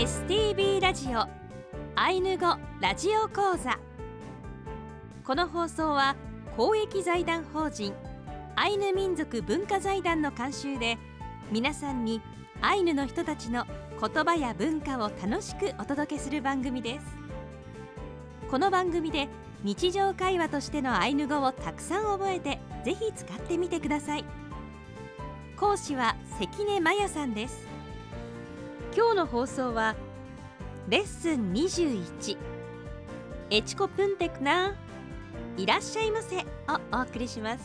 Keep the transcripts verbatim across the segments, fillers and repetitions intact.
エスティービー ラジオアイヌ語ラジオ講座。この放送は公益財団法人アイヌ民族文化財団の監修で、皆さんにアイヌの人たちの言葉や文化を楽しくお届けする番組です。この番組で日常会話としてのアイヌ語をたくさん覚えて、ぜひ使ってみてください。講師は関根真也さんです。今日の放送はレッスンにじゅういち、エチコプンテクナーいらっしゃいませをお送りします。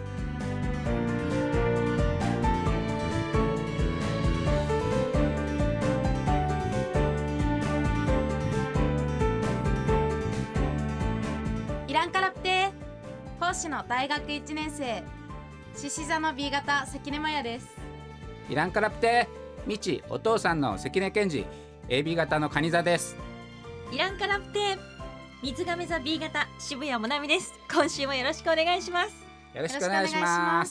イランカラプテー講師の大学いちねん生、獅子座の ビー 型関根真也です。 イランカラプテみちお父さんの関根健二 エービー 型の蟹座です。 イランカラプテ水亀座 ビー 型渋谷もなみです。今週もよろしくお願いします。 よろしくお願いします。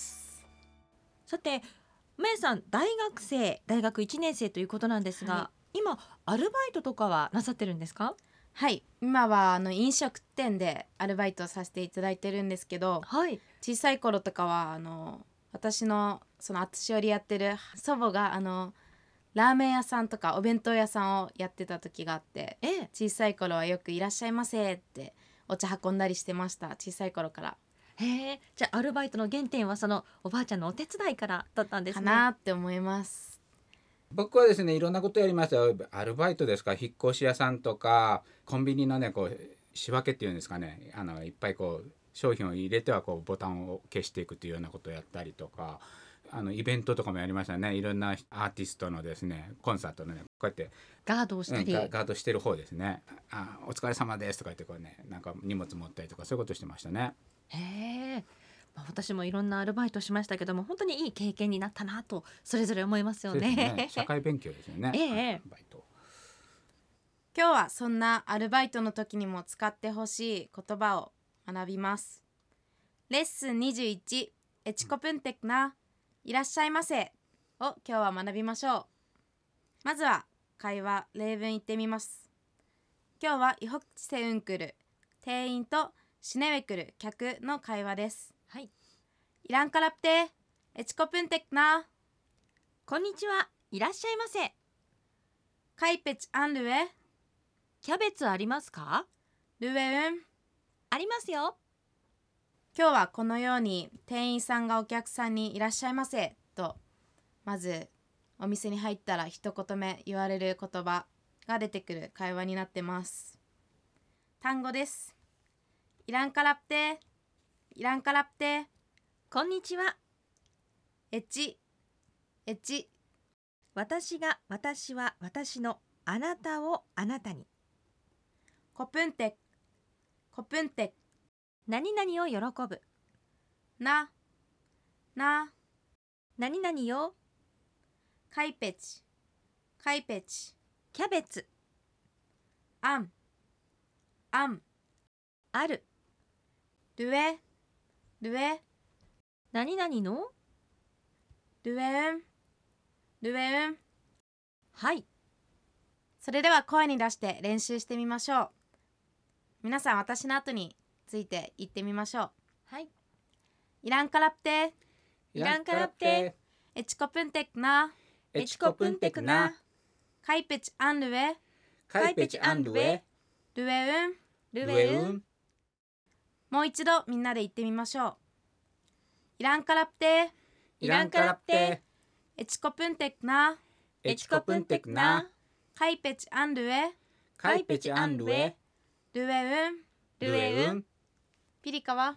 さて、まやさん大学生大学いちねん生ということなんですが、はい、今アルバイトとかはなさってるんですか？ はい、今はあの飲食店でアルバイトさせていただいてるんですけど、はい、小さい頃とかはあの私のその私よりやってる祖母があのラーメン屋さんとかお弁当屋さんをやってた時があって、ええ、小さい頃はよくいらっしゃいませってお茶運んだりしてました。小さい頃から。 へえ、じゃあアルバイトの原点はそのおばあちゃんのお手伝いからだったんですね。 かなって思います。 僕はですね、いろんなことやりましたよ。アルバイトですか、引っ越し屋さんとかコンビニのねこう仕分けっていうんですかね、あのいっぱいこう商品を入れてはこうボタンを消していくというようなことをやったりとか、あのイベントとかもやりましたね。いろんなアーティストのですねコンサートのねこうやってガードをしたり、 うん、ガ, ガードしてる方ですね。あ、お疲れ様ですとか言ってこうね、なんか荷物持ったりとかそういうことしてましたね。 へえ、まあ、私もいろんなアルバイトしましたけども、本当にいい経験になったなとそれぞれ思いますよ ね, ね社会勉強ですよね、 ええ、 アルバイト。 今日はそんなアルバイトの時にも使ってほしい言葉を学びます。レッスンにじゅういち、エチコプンテクナいらっしゃいませを今日は学びましょう。まずは会話例文言ってみます。今日はイホクチセウンクル店員とシネウェクル客の会話です。はい。イランカラプテエチコプンテクナこんにちは、いらっしゃいませ。 カイペチアンルエキャベツありますか？ ルエウンありますよ。 今日はこのように店員さんがお客さんにいらっしゃいませとまずお店に入ったら一言目言われる言葉が出てくる会話になってます。単語です。イランカラプテイランカラプテこんにちは。 エチエチ私が私は私のあなたをあなたに。 コプンテコプンテ何々を喜ぶ。 なな何々よ。 カイペチカイペチキャベツ。 アンアンある。 ルエルエ何々のルエウンルエウン。 はい。 それでは声に出して練習してみましょう。皆さん私の後について言ってみましょう。 はい。 イランカラプテイランカラプテエチコプンテクナエチコプンテクナカイペチアンルエカイペチアンルエルエウンルエウン。 もう一度みんなで言ってみましょう。イランカラプテイランカラプテエチコプンテクナエチコプンテクナカイペチアンルエカイペチアンルエルエウンルエウン。 ピリカは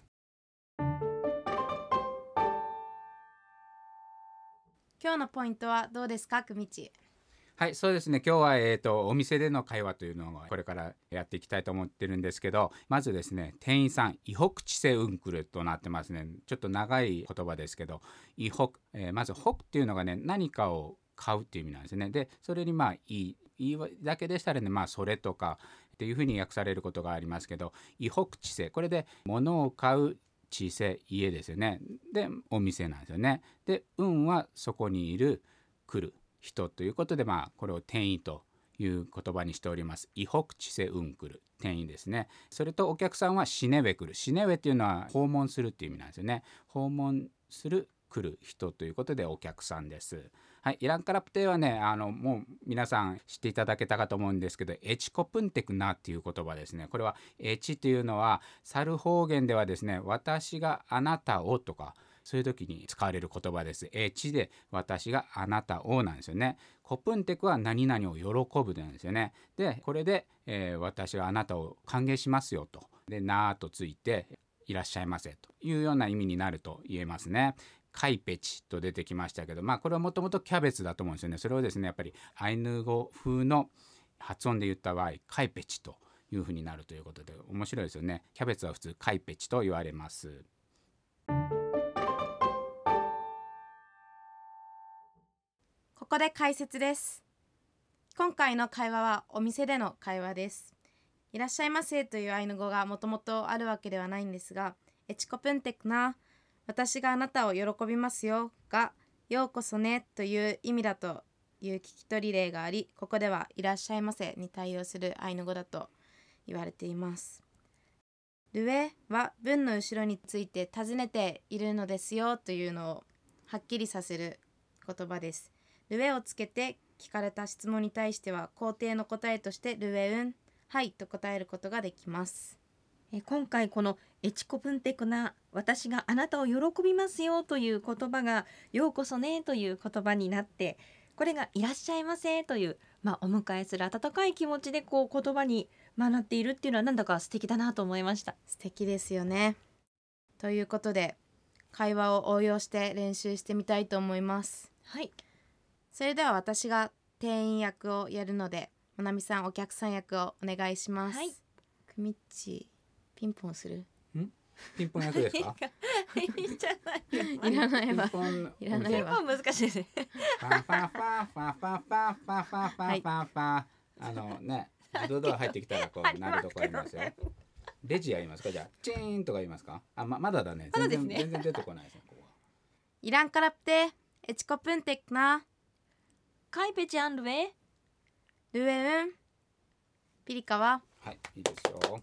今日のポイントはどうですか、くみち。 はい、そうですね。今日は、えーと、お店での会話というのをこれからやっていきたいと思ってるんですけど、まずですね、店員さんイホクチセウンクルとなってますね。ちょっと長い言葉ですけど、イホク、えー、まずホクっていうのがね、何かを買うっていう意味なんですね。でそれにまあいいいいだけでしたらね、まあそれとかっていうふうに訳されることがありますけど、イホクチセ、これで物を買う小さい家ですよね。でお店なんですよね。で運はそこにいる来る人ということで、まあこれを店員という言葉にしております。イホクチセウンクル、店員ですね。それとお客さんはシネウェクル、シネウェっていうのは訪問するっていう意味なんですよね。訪問する来る人ということでお客さんです。はい、イランカラプテはね、あのもう皆さん知っていただけたかと思うんですけど、エチコプンテクナっていう言葉ですね。これはエチというのはサル方言ではですね、私があなたをとかそういう時に使われる言葉です。エチで私があなたをなんですよね。コプンテクは何々を喜ぶなんですよね。でこれで、えー、私があなたを歓迎しますよと。でなーとついていらっしゃいませというような意味になると言えますね。カイペチと出てきましたけど、まあこれはもともとキャベツだと思うんですよね。それをですねやっぱりアイヌ語風の発音で言った場合カイペチというふうになるということで面白いですよね。キャベツは普通カイペチと言われます。 ここで解説です。今回の会話はお店での会話です。いらっしゃいませというアイヌ語がもともとあるわけではないんですが、エチコプンテクナ、私があなたを喜びますよがようこそねという意味だという聞き取り例があり、ここではいらっしゃいませに対応するアイヌ語だと言われています。ルエは文の後ろについて尋ねているのですよというのをはっきりさせる言葉です。ルエをつけて聞かれた質問に対しては肯定の答えとしてルエウン、はいと答えることができます。 え今回このエチコプンテクナ、私があなたを喜びますよという言葉がようこそねという言葉になって、これがいらっしゃいませという、まあ、お迎えする温かい気持ちでこう言葉になっているっていうのはなんだか素敵だなと思いました。 素敵ですよね。ということで会話を応用して練習してみたいと思います。 はい、 それでは私が店員役をやるので、まなみさんお客さん役をお願いします。 はい、 くみっちピンポンする？ んピンポン役ですか？ いいんじゃないよ。 いらないわ。 ピンポンいらないわピンポン難しいですね。 ファファファファファファファファファファファあのね、自動ドア入ってきたらこうなるとこありますよ。レジやりますか？じゃあチーンとか言いますか？あ、ままだだね。全然、全然出てこないですね。ここはイランカラプテエチコプンテクナカイペチアンルエルエウンピリカは。 はい、いいですよ。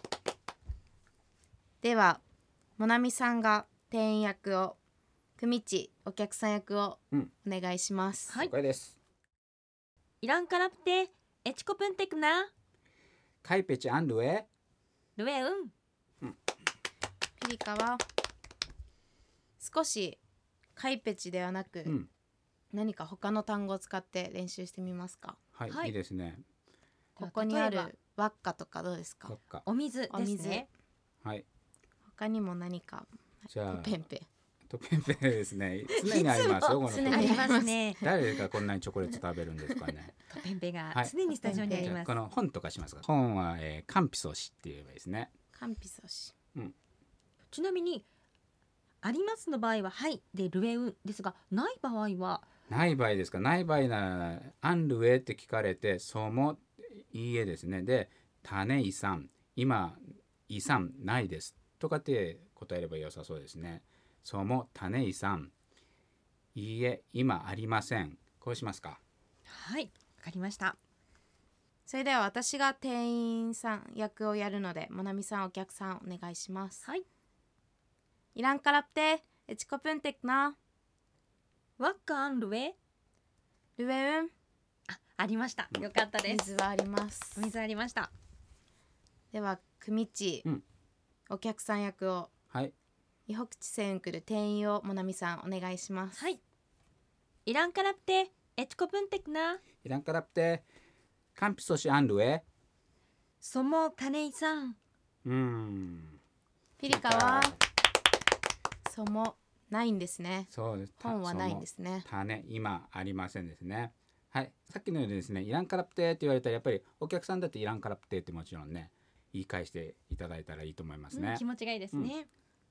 ではもなみさんが店員役を、くみちお客さん役をお願いします。 はい、 了解です。 イランカラプテエチコプンテクナカイペチアンルエルエウン。 ピリカは少しカイペチではなく、 うん、 何か他の単語を使って練習してみますか？ はい、 はいいいですね。 ここにあ例えばるワッカとかどうですか？ そっか。 お水ですね。 はい。 他にも何かじゃあペンペとペンペンですね。常にありますよ。この常にありますね。 誰がこんなにチョコレート食べるんですかね。 トペンペがはい常にスタジオにありじゃます。 あこの本とかしますか。本は、えー、カンピソシって言えばいいですね。 カンピソシ。 ちなみにありますの場合ははいでルエウンですが、ない場合はない場合ですか。ない場合ならアンルエって聞かれてそうもいいえですね。で種遺産今遺産ないですとかって答えれば良さそうですね。そうも種遺産いいえ今ありません。こうしますか。 はい、わかりました。 それでは私が店員さん役をやるので、もなみさんお客さんお願いします。 はい、 イランカラプテエチコプンテクナワッカアンルエルエウン。 あ、ありました。よかったです。 水はあります。 お水ありました。 ではくみち、 うん、 お客さん役を、 はいイホクチセウンクル店員をもなみさんお願いします。 はい、イランカラプテエチコプンテクナイランカラプテカンピソシアンルエソモタネイさん。 うーんピリカはそうもないんですね。 そうです。 本はないんですね。 種今ありませんですね。はい、さっきのようにですね、イランカラプテって言われたらやっぱりお客さんだってイランカラプテってもちろんね言い返していただいたらいいと思いますね。 うん、気持ちがいいですね。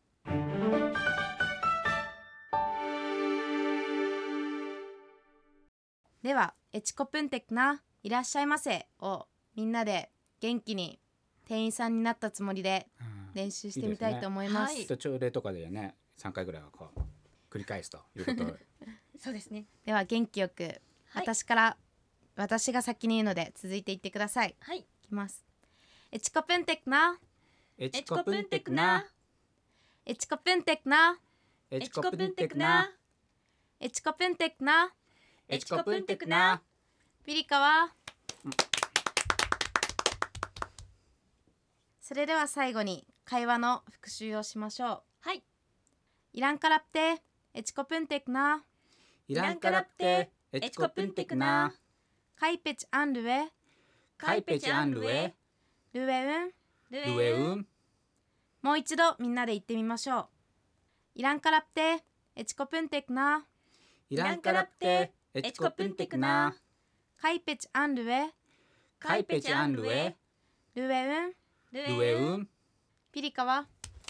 ではエチコプンテクナいらっしゃいませをみんなで元気に店員さんになったつもりで練習してみたいと思います。 いいですね。 と朝礼とかでねさんかいぐらいはこう繰り返すということをそうですね。 では元気よく、 はい、 私から私が先に言うので続いて言ってください。 はい。 いきます。エチコプンテクナエチコプンテクナエチコプンテクナエチコプンテクナエチコプンテクナエチコプンテクナ。 ピリカは、うん、それでは最後に会話の復習をしましょう。 はい。 イランカラプテエチコプンテクナイランカラプテエチコプンテクナカイペチアンルエカイペチアンルエルエウンルエウン。 もう一度みんなで言ってみましょう。イランカラプテエチコプンテクナイランカラプテエチコプンテクナカイペチアンルエカイペチアンルエルエウンルエウン。 ピリカは、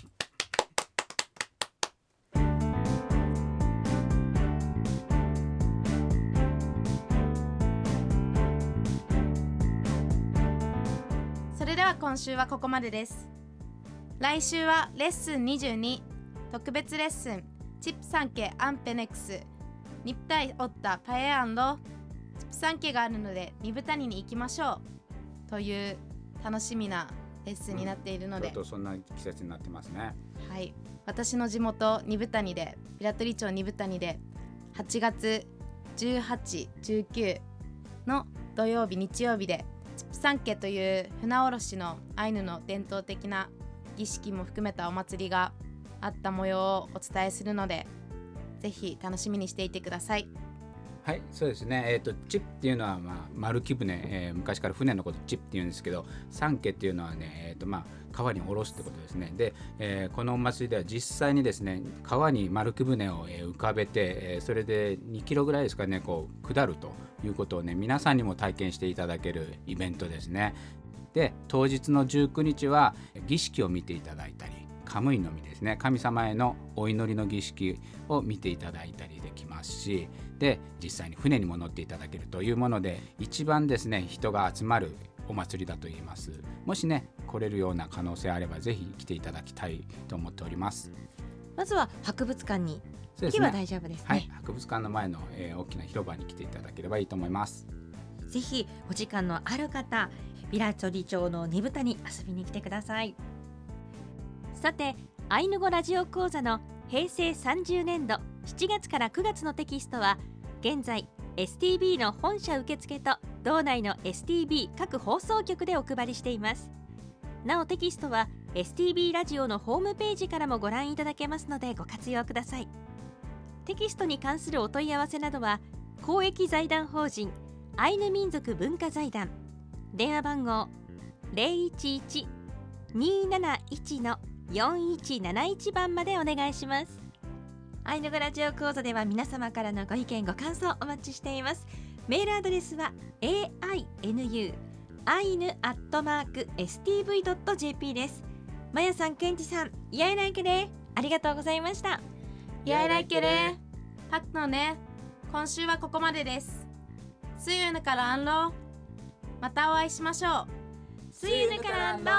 それでは今週はここまでです。来週はレッスンにじゅうに特別レッスンチップサンケアンペネクスニプタイオッタパエアンロチップサンケがあるのでニブタニに行きましょうという楽しみなレッスンになっているので、 うん、ちょっとそんな季節になってますね。 はい、私の地元ニブタニで平取町ニブタニではちがつじゅうはち、じゅうくの土曜日日曜日でチップサンケという船おろしのアイヌの伝統的な儀式も含めたお祭りがあった模様をお伝えするので、ぜひ楽しみにしていてください。 はい、そうですね。えっとチップっていうのはまあ丸木舟、えー、昔から船のことチップって言うんですけど、サンケっていうのはね、えっとまあ川に下ろすってことですね。で、えー、このお祭りでは実際にですね、川に丸木舟を、えー、浮かべて、えー、それでにキロぐらいですかね、こう下るということをね、皆さんにも体験していただけるイベントですね。で、当日のじゅうくにちは儀式を見ていただいたり、カムイの実ですね、神様へのお祈りの儀式を見ていただいたりできますし、で実際に船にも乗っていただけるというもので、一番ですね人が集まるお祭りだと言います。もしね来れるような可能性あればぜひ来ていただきたいと思っております。 まずは博物館に行けば大丈夫ですね。 はい、博物館の前の、えー、大きな広場に来ていただければいいと思います。 ぜひお時間のある方、平取町のニブタに遊びに来てください。さて、アイヌ語ラジオ講座のへいせいさんじゅうねんどしちがつからくがつのテキストは現在 エスティービー の本社受付と道内の エスティービー 各放送局でお配りしています。なおテキストは エスティービー ラジオのホームページからもご覧いただけますのでご活用ください。テキストに関するお問い合わせなどは公益財団法人アイヌ民族文化財団電話番号 ゼロいちいち にーなないち のよんいちなないち 番までお願いします。アイヌ語ラジオ講座では皆様からのご意見ご感想お待ちしています。メールアドレスは エーアイエヌユー アイヌアットマーク エスティーブイ ドット ジェーピー です。まやさん、ケンチさん、イヤイライケレありがとうございました。 イヤイライケレパッのね、今週はここまでです。See you からアンロー、またお会いしましょう。 See you からアンロー。